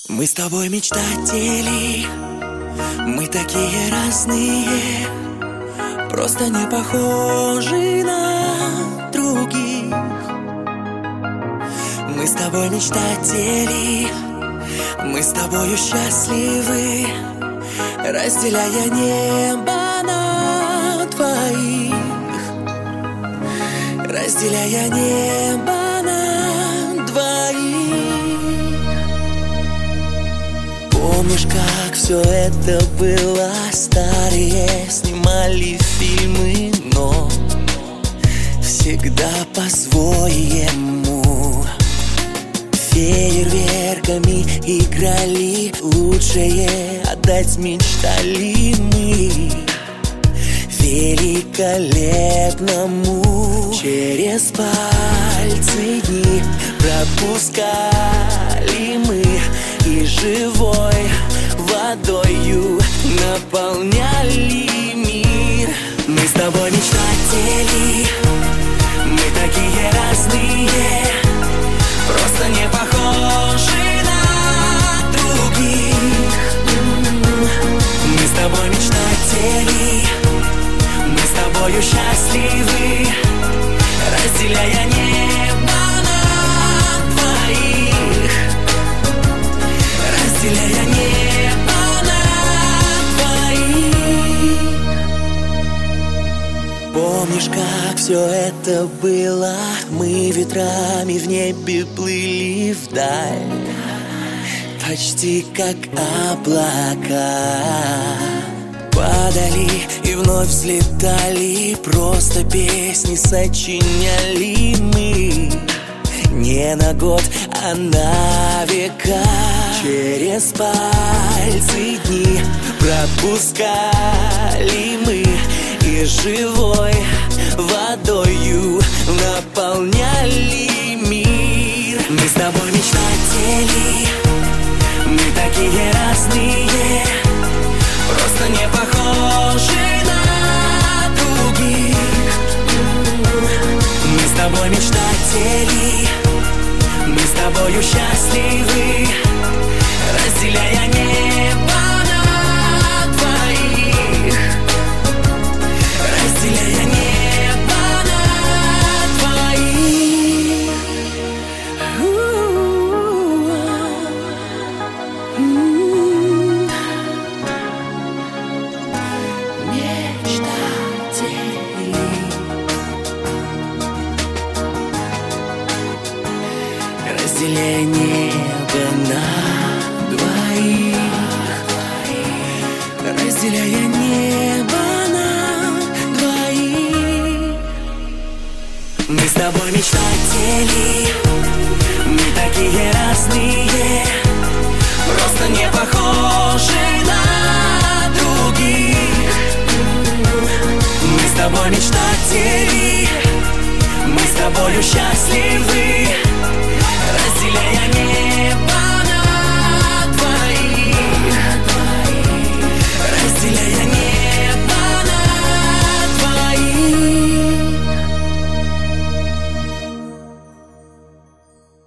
Мы с тобой мечтатели, мы такие разные, просто не похожи на других. Мы с тобой мечтатели, мы с тобою счастливы, разделяя небо на двоих, разделяя небо на двоих. Помнишь, как все это было? Старые снимали фильмы, но всегда по-своему. Фейерверками играли, лучшее отдать мечтали мы великолепному. Через пальцы дни пропускали мы и живой водою наполняли мир. Мы с тобой мечтатели, мы такие разные, просто не похожи на других. Мы с тобой мечтатели, мы с тобою счастливы, разделяя небо на двоих, разделяя небо на двоих. Помнишь, как все это было? Мы ветрами в небе плыли вдаль, почти как облака. Падали и вновь взлетали, просто песни сочиняли мы. Не на год, а на века. Через пальцы дни пропускали мы и живой водою наполняли мир. Мы с тобой мечтатели, мы такие разные, просто не похожи на других. Мы с тобой мечтатели, мы с тобою счастливы, разделяя небо на двоих, разделяя небо на двоих. Мечтатели, разделяя небо на двоих, разделяя небо на двоих. Мы с тобой мечтатели, мы такие разные, просто не похожи на других. Мы с тобой мечтатели, мы с тобою счастливы,